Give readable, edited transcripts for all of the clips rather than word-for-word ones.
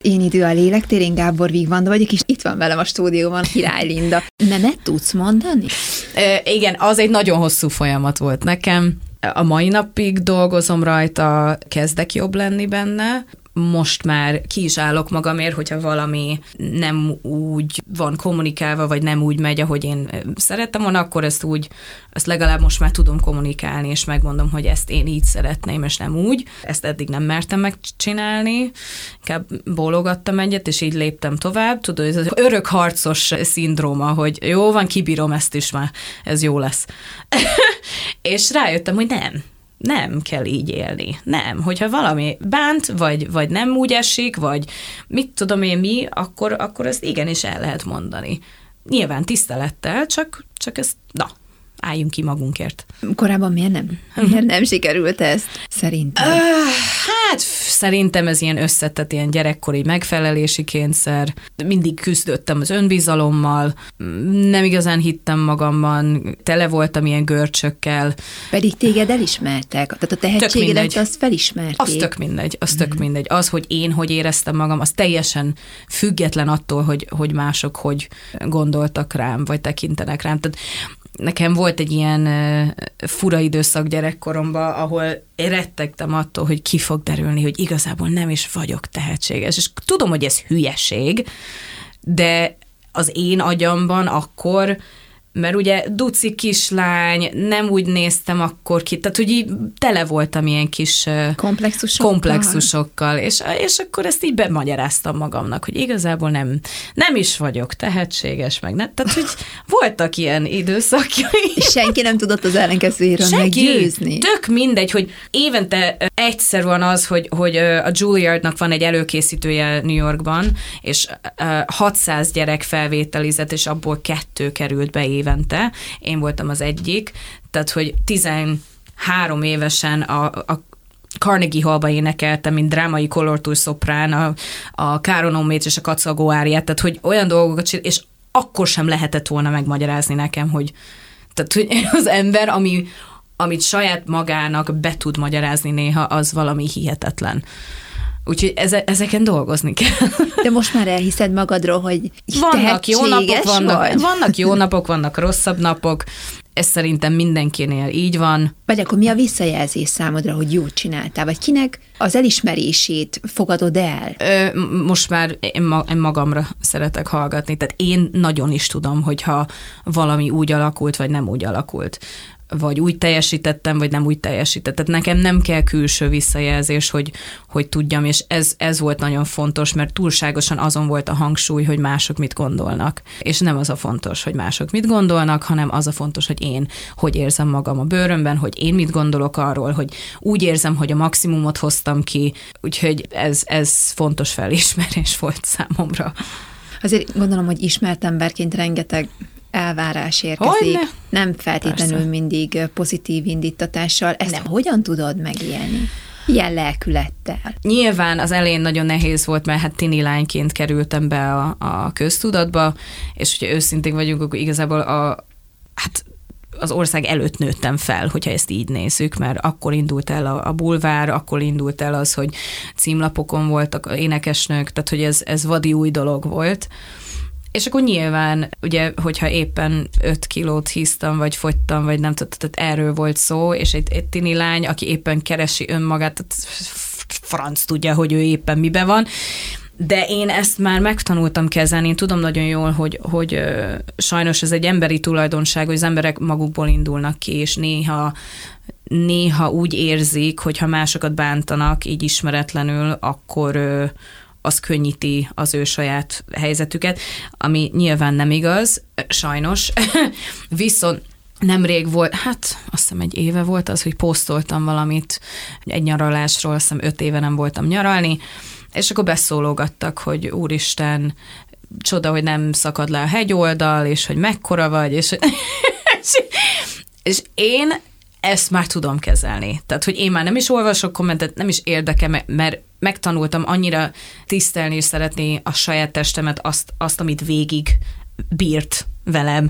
Én idő a lélektér, én Gábor Vigvanda vagyok, és itt van velem a stúdióban Király Linda. Nemet tudsz mondani? Igen, az egy nagyon hosszú folyamat volt nekem. A mai napig dolgozom rajta, kezdek jobb lenni benne. Most már ki is állok magamért, hogyha valami nem úgy van kommunikálva, vagy nem úgy megy, ahogy én szerettem volna, akkor ezt legalább most már tudom kommunikálni, és megmondom, hogy ezt én így szeretném, és nem úgy. Ezt eddig nem mertem megcsinálni, inkább bólogattam egyet, és így léptem tovább. Tudod, ez az örök harcos szindróma, hogy jó van, kibírom ezt is már, ez jó lesz. És rájöttem, hogy nem kell így élni. Nem. Hogyha valami bánt, vagy nem úgy esik, vagy mit tudom én mi, akkor ezt igenis el lehet mondani. Nyilván tisztelettel, csak ezt, álljunk ki magunkért. Korábban miért nem sikerült ezt, szerintem? Hát szerintem ez ilyen összetett, ilyen gyerekkori megfelelési kényszer. Mindig küzdöttem az önbizalommal, nem igazán hittem magamban, tele voltam ilyen görcsökkel. Pedig téged elismertek, tehát a tehetségedet azt felismerték. Az tök mindegy. Az, hogy én hogy éreztem magam, az teljesen független attól, hogy mások hogy gondoltak rám, vagy tekintenek rám. Tehát nekem volt egy ilyen fura időszak gyerekkoromban, ahol rettegtem attól, hogy ki fog derülni, hogy igazából nem is vagyok tehetséges. És tudom, hogy ez hülyeség, de az én agyamban akkor, mert ugye duci kislány, nem úgy néztem akkor ki, tehát hogy így tele voltam ilyen kis komplexusokkal, és akkor ezt így bemagyaráztam magamnak, hogy igazából nem is vagyok tehetséges, meg nem, tehát hogy voltak ilyen időszakjai. És senki nem tudott az ellenkezőjéről meggyőzni. Tök mindegy, hogy évente egyszer van az, hogy a Juilliardnak van egy előkészítője New Yorkban, és 600 gyerek felvételizett, és abból 2 került be évente. Én voltam az egyik, tehát hogy 13 évesen a Carnegie Hallba énekeltem, mint drámai kolortúr szoprán, a Káronomét és a Kacagó áriát, tehát hogy olyan dolgokat csinál, és akkor sem lehetett volna megmagyarázni nekem, hogy az ember, amit saját magának be tud magyarázni néha, az valami hihetetlen. Úgyhogy ezeken dolgozni kell. De most már elhiszed magadról, hogy vannak jó napok, vannak jó napok, vannak rosszabb napok. Ez szerintem mindenkinél így van. Vagy akkor mi a visszajelzés számodra, hogy jót csináltál? Vagy kinek az elismerését fogadod el? Most már én magamra szeretek hallgatni. Tehát én nagyon is tudom, hogyha valami úgy alakult, vagy nem úgy alakult. Vagy úgy teljesítettem, vagy nem úgy teljesítettem. Tehát nekem nem kell külső visszajelzés, hogy tudjam, és ez volt nagyon fontos, mert túlságosan azon volt a hangsúly, hogy mások mit gondolnak. És nem az a fontos, hogy mások mit gondolnak, hanem az a fontos, hogy én hogy érzem magam a bőrömben, hogy én mit gondolok arról, hogy úgy érzem, hogy a maximumot hoztam ki, úgyhogy ez fontos felismerés volt számomra. Azért gondolom, hogy ismert emberként rengeteg elvárás érkezik. Hogyne? Nem feltétlenül persze. Mindig pozitív indítatással. Ezt nem. Hogyan tudod megélni? Ilyen lelkülettel. Nyilván az elején nagyon nehéz volt, mert hát tini lányként kerültem be a köztudatba, és hogyha őszintén vagyunk, akkor igazából az ország előtt nőttem fel, hogyha ezt így nézzük, mert akkor indult el a bulvár, akkor indult el az, hogy címlapokon voltak énekesnők, tehát hogy ez vadi új dolog volt. És akkor nyilván, ugye, hogyha éppen 5 kilót híztam, vagy fogytam, vagy nem tudom, tehát erről volt szó, és egy tini lány, aki éppen keresi önmagát, tehát franc tudja, hogy ő éppen miben van, de én ezt már megtanultam kezelni, én tudom nagyon jól, hogy sajnos ez egy emberi tulajdonság, hogy az emberek magukból indulnak ki, és néha úgy érzik, hogy ha másokat bántanak, így ismeretlenül, akkor az könnyíti az ő saját helyzetüket, ami nyilván nem igaz, sajnos. Viszont nemrég volt, azt hiszem 1 éve volt az, hogy posztoltam valamit egy nyaralásról, azt hiszem 5 éve nem voltam nyaralni, és akkor beszólogattak, hogy úristen, csoda, hogy nem szakad le a hegyoldal, és hogy mekkora vagy, és én ezt már tudom kezelni. Tehát, hogy én már nem is olvasok kommentet, nem is érdekel, mert megtanultam annyira tisztelni és szeretni a saját testemet, azt amit bírt velem.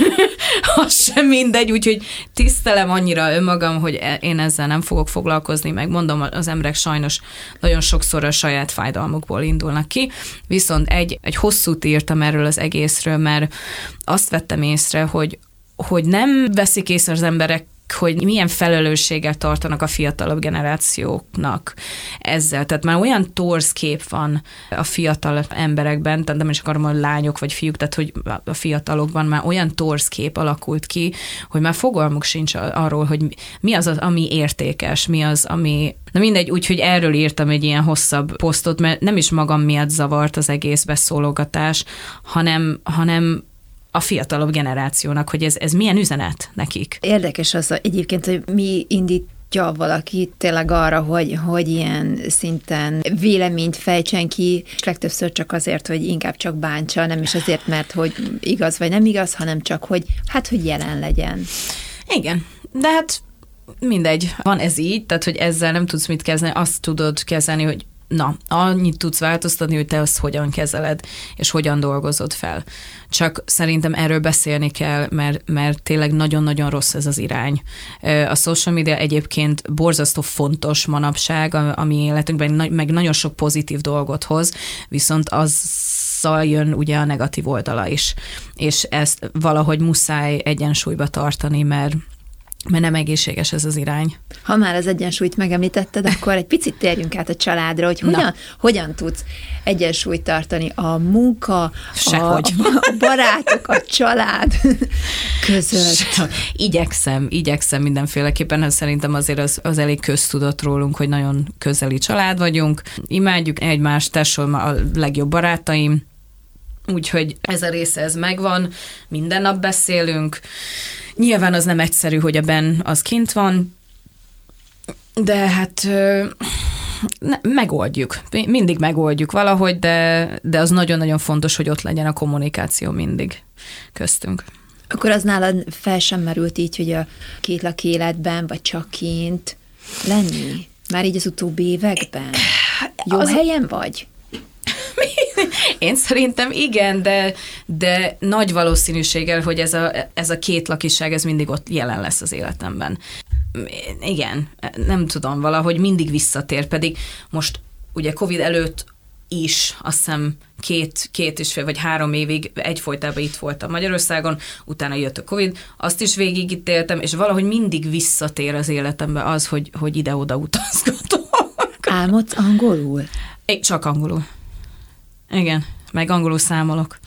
Az sem mindegy, úgyhogy tisztelem annyira önmagam, hogy én ezzel nem fogok foglalkozni, meg mondom, az emberek sajnos nagyon sokszor a saját fájdalmukból indulnak ki, viszont egy hosszút írtam erről az egészről, mert azt vettem észre, hogy nem veszik észre az emberek, hogy milyen felelősséggel tartanak a fiatalabb generációknak ezzel. Tehát már olyan torz kép van a fiatal emberekben, tehát nem is akarom, hogy lányok vagy fiúk, tehát hogy a fiatalokban már olyan torz kép alakult ki, hogy már fogalmuk sincs arról, hogy mi az, ami értékes, mi az, ami... Na mindegy, úgyhogy erről írtam egy ilyen hosszabb posztot, mert nem is magam miatt zavart az egész beszólogatás, hanem a fiatalabb generációnak, hogy ez milyen üzenet nekik. Érdekes az egyébként, hogy mi indítja valaki tényleg arra, hogy ilyen szinten véleményt fejtsen ki, és legtöbbször csak azért, hogy inkább csak bántsa, nem is azért, mert hogy igaz vagy nem igaz, hanem csak, hogy jelen legyen. Igen, de hát mindegy, van ez így, tehát, hogy ezzel nem tudsz mit kezdeni, azt tudod kezelni, hogy na, annyit tudsz változtatni, hogy te azt hogyan kezeled, és hogyan dolgozod fel. Csak szerintem erről beszélni kell, mert tényleg nagyon-nagyon rossz ez az irány. A social media egyébként borzasztó fontos manapság a mi életünkben, meg nagyon sok pozitív dolgot hoz, viszont azzal jön ugye a negatív oldala is. És ezt valahogy muszáj egyensúlyba tartani, mert nem egészséges ez az irány. Ha már az egyensúlyt megemlítetted, akkor egy picit térjünk át a családra, hogy hogyan tudsz egyensúlyt tartani a munka, a barátok, a család között. Igyekszem mindenféleképpen, szerintem azért az elég köztudott rólunk, hogy nagyon közeli család vagyunk, imádjuk egymást, tesóm a legjobb barátaim, úgyhogy ez a része ez megvan, minden nap beszélünk. Nyilván az nem egyszerű, hogy a Ben az kint van, de hát megoldjuk. Mindig megoldjuk valahogy, de az nagyon-nagyon fontos, hogy ott legyen a kommunikáció mindig köztünk. Akkor az nálad fel sem merült így, hogy a kétlaki életben, vagy csak kint lenni? Már így az utóbbi években? Jó helyen vagy? Én szerintem igen, de nagy valószínűséggel, hogy ez a két lakiság, ez mindig ott jelen lesz az életemben. Igen, nem tudom, valahogy mindig visszatér, pedig most ugye Covid előtt is, azt hiszem 2,5 vagy 3 évig egyfolytában itt voltam Magyarországon, utána jött a Covid, azt is végig itt éltem, és valahogy mindig visszatér az életembe az, hogy ide-oda utazgatok. Álmodsz angolul? Csak angolul. Igen, meg angolul számolok.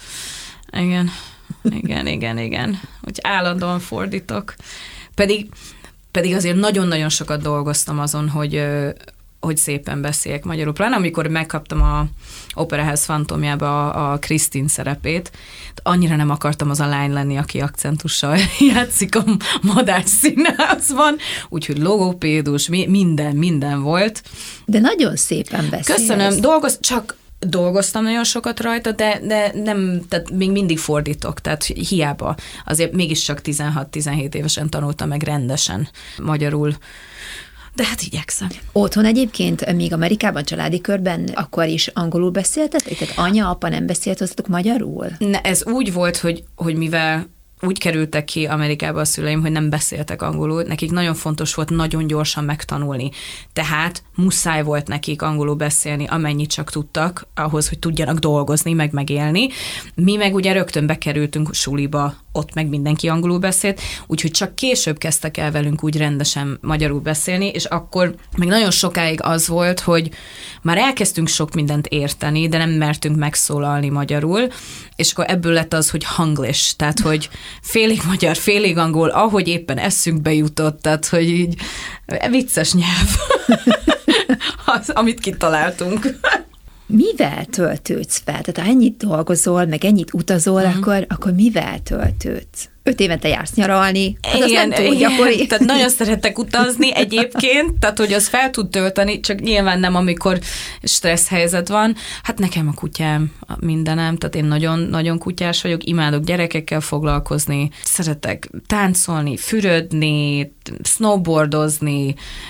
Igen. Úgy állandóan fordítok. Pedig azért nagyon-nagyon sokat dolgoztam azon, hogy szépen beszéljek magyarul. Pláne amikor megkaptam a Operaház Fantomjába a Krisztin szerepét, annyira nem akartam az a lány lenni, aki akcentussal játszik a Madách Színházban, úgyhogy logopédus, minden volt. De nagyon szépen beszélsz. Köszönöm, dolgoztam nagyon sokat rajta, de nem, tehát még mindig fordítok, tehát hiába. Azért mégiscsak 16-17 évesen tanultam meg rendesen magyarul. De hát igyekszem. Otthon egyébként, még Amerikában, családi körben, akkor is angolul beszéltetek? Tehát anya, apa nem beszélt hoztatok magyarul? Ez úgy volt, hogy mivel úgy kerültek ki Amerikába a szüleim, hogy nem beszéltek angolul, nekik nagyon fontos volt nagyon gyorsan megtanulni. Tehát muszáj volt nekik angolul beszélni, amennyit csak tudtak, ahhoz, hogy tudjanak dolgozni, meg megélni. Mi meg ugye rögtön bekerültünk suliba, ott meg mindenki angolul beszélt, úgyhogy csak később kezdtek el velünk úgy rendesen magyarul beszélni, és akkor még nagyon sokáig az volt, hogy már elkezdtünk sok mindent érteni, de nem mertünk megszólalni magyarul, és akkor ebből lett az, hogy hanglish, tehát hogy félig magyar, félig angol, ahogy éppen eszünkbe jutott, tehát hogy így vicces nyelv, az, amit kitaláltunk. Mivel töltődsz fel? Tehát ha ennyit dolgozol, meg ennyit utazol, akkor mivel töltődsz? 5 évente jársz nyaralni, hát igen, az nem túl gyakori. Tehát nagyon szeretek utazni egyébként, tehát hogy az fel tud tölteni, csak nyilván nem, amikor stressz helyzet van. Hát nekem a kutyám mindenem, tehát én nagyon kutyás vagyok, imádok gyerekekkel foglalkozni, szeretek táncolni, fürödni, snowboardozni,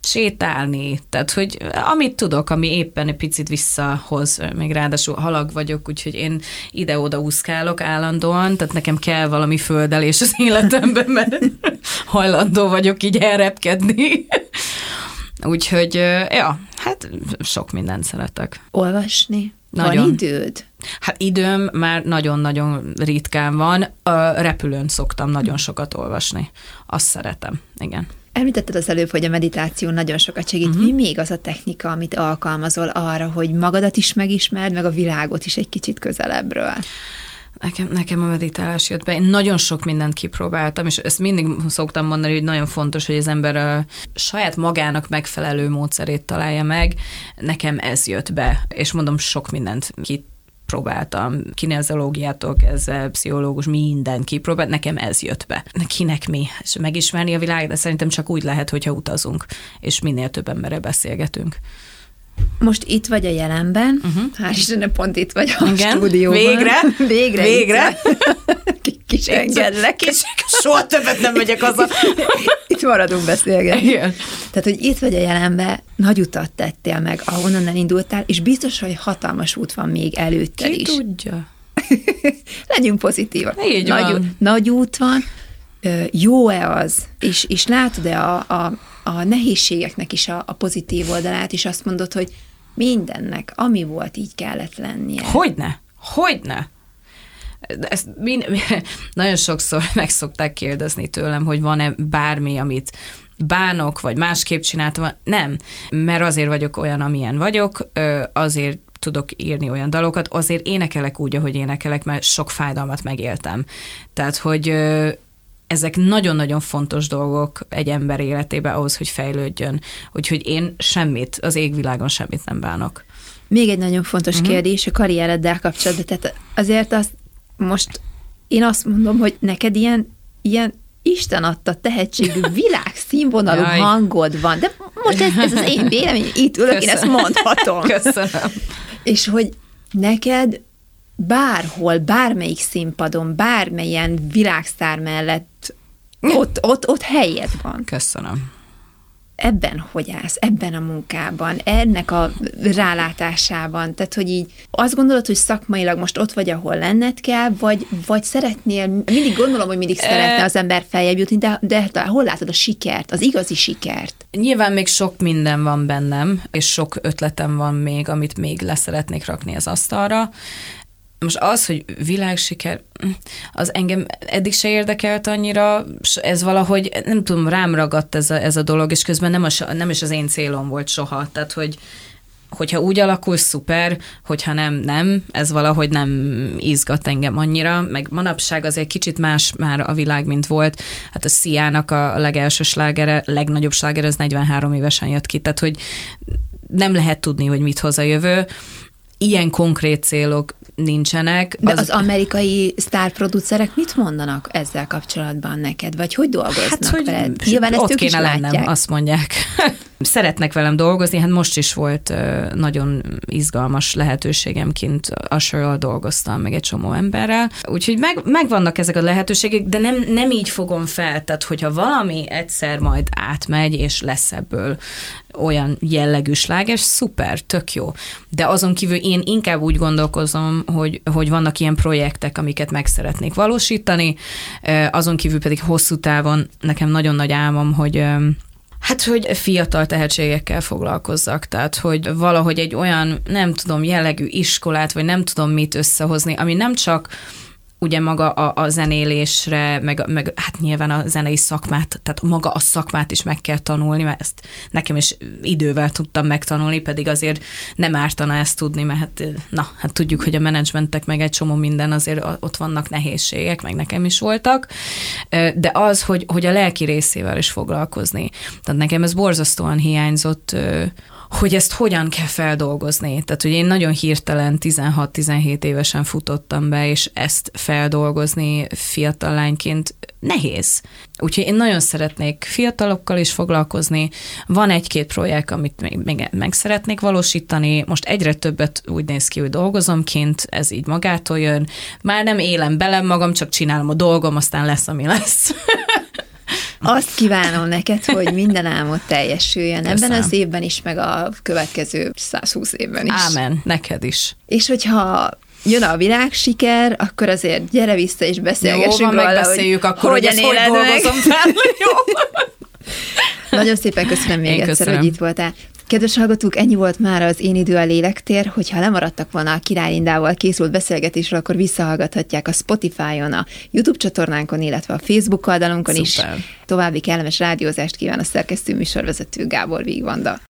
sétálni, tehát hogy amit tudok, ami éppen egy picit visszahoz, még ráadásul halag vagyok, úgyhogy én ide-oda úszkálok állandóan, tehát nekem kell valami földelés az életemben, mert hajlandó vagyok így elrepkedni. Úgyhogy, ja, hát sok mindent szeretek. Olvasni? Nagyon. Van időd? Hát időm már nagyon-nagyon ritkán van. A repülőn szoktam nagyon sokat olvasni. Azt szeretem, igen. Említetted az előbb, hogy a meditáció nagyon sokat segít. Mi még az a technika, amit alkalmazol arra, hogy magadat is megismerd, meg a világot is egy kicsit közelebbről? Nekem a meditálás jött be. Én nagyon sok mindent kipróbáltam, és ezt mindig szoktam mondani, hogy nagyon fontos, hogy az ember a saját magának megfelelő módszerét találja meg. Nekem ez jött be, és mondom, sok mindent kipróbáltam. Kineziológiától kezdve, pszichológus, mindent kipróbált, nekem ez jött be. Kinek mi? És megismerni a világot, de szerintem csak úgy lehet, hogyha utazunk, és minél több emberrel beszélgetünk. Most itt vagy a jelenben, hál' Istennek pont itt vagy a stúdióban. Végre. Kis engedlek. Soha többet nem megyek haza. Itt maradunk beszélgetni. Igen. Tehát, hogy itt vagy a jelenben, nagy utat tettél meg, ahonnan elindultál, és biztos, hogy hatalmas út van még előtted is. Ki tudja? Legyünk pozitívak. Így van. Nagy út van. Jó-e az? És látod-e a nehézségeknek is a pozitív oldalát, és azt mondod, hogy mindennek, ami volt, így kellett lennie. Hogyne? Ezt nagyon sokszor meg szokták kérdezni tőlem, hogy van-e bármi, amit bánok, vagy másképp csináltam. Nem, mert azért vagyok olyan, amilyen vagyok, azért tudok írni olyan dalokat, azért énekelek úgy, ahogy énekelek, mert sok fájdalmat megéltem. Tehát, hogy ezek nagyon-nagyon fontos dolgok egy ember életében ahhoz, hogy fejlődjön. Úgyhogy én az égvilágon semmit nem bánok. Még egy nagyon fontos kérdés a karriereddel kapcsolatban. Tehát azért most én azt mondom, hogy neked ilyen Isten adta tehetségű világszínvonalú hangod van. De most ez az én vélemény, itt ülök, én ezt mondhatom. Köszönöm. És hogy neked bárhol, bármelyik színpadon, bármelyen világsztár mellett ott helyed van. Köszönöm. Ebben hogy állsz? Ebben a munkában, ennek a rálátásában? Tehát, hogy így azt gondolod, hogy szakmailag most ott vagy, ahol lenned kell, vagy szeretnél, mindig gondolom, hogy mindig szeretne az ember feljebb jutni, de hol látod a sikert, az igazi sikert? Nyilván még sok minden van bennem, és sok ötletem van még, amit még leszeretnék rakni az asztalra. Most az, hogy világsiker, az engem eddig se érdekelt annyira, ez valahogy, nem tudom, rám ragadt ez a dolog, és közben nem is az én célom volt soha. Tehát, hogyha úgy alakul, szuper, hogyha nem, ez valahogy nem izgat engem annyira, meg manapság azért kicsit más már a világ, mint volt. Hát a Sia-nak a legelső slágere, legnagyobb sláger, az 43 évesen jött ki, tehát, hogy nem lehet tudni, hogy mit hoz a jövő. Ilyen konkrét célok nincsenek. De az amerikai sztárproducerek mit mondanak ezzel kapcsolatban neked? Vagy hogy dolgoznak hát, hogy veled? Nyilván ezt ők kéne lennem, azt mondják. Szeretnek velem dolgozni, hát most is volt nagyon izgalmas lehetőségem, kint Usherrel dolgoztam, meg egy csomó emberrel. Úgyhogy megvannak ezek a lehetőségek, de nem így fogom fel, tehát hogyha valami egyszer majd átmegy, és lesz ebből olyan jellegű sláger, szuper, tök jó. De azon kívül én inkább úgy gondolkozom, hogy vannak ilyen projektek, amiket meg szeretnék valósítani, azon kívül pedig hosszú távon nekem nagyon nagy álmom, hogy fiatal tehetségekkel foglalkozzak, tehát hogy valahogy egy olyan, nem tudom, jellegű iskolát, vagy nem tudom mit összehozni, ami nem csak ugye maga a zenélésre, meg hát nyilván a zenei szakmát, tehát maga a szakmát is meg kell tanulni, mert ezt nekem is idővel tudtam megtanulni, pedig azért nem ártana ezt tudni, mert hát tudjuk, hogy a menedzsmentek meg egy csomó minden, azért ott vannak nehézségek, meg nekem is voltak, de az, hogy a lelki részével is foglalkozni. Tehát nekem ez borzasztóan hiányzott, hogy ezt hogyan kell feldolgozni. Tehát, hogy én nagyon hirtelen 16-17 évesen futottam be, és ezt feldolgozni fiatal lányként nehéz. Úgyhogy én nagyon szeretnék fiatalokkal is foglalkozni. Van egy-két projekt, amit még meg szeretnék valósítani. Most egyre többet úgy néz ki, hogy dolgozom kint, ez így magától jön. Már nem élem belem magam, csak csinálom a dolgom, aztán lesz, ami lesz. Azt kívánom neked, hogy minden álmod teljesüljön. Köszönöm. Ebben az évben is, meg a következő 120 évben is. Ámen, neked is. És hogyha jön a világsiker, akkor azért gyere vissza és beszélgessünk róla, megbeszéljük akkor, hogy ezt hogy dolgozom fel. Jó. Nagyon szépen köszönöm még egyszer, hogy itt voltál. Kedves hallgatók, ennyi volt már az Én idő a lélektér. Hogyha lemaradtak volna a Király Lindával készült beszélgetésről, akkor visszahallgathatják a Spotify-on, a YouTube csatornánkon, illetve a Facebook oldalunkon is. További kellemes rádiózást kíván a szerkesztő műsorvezető Gábor Vigvanda.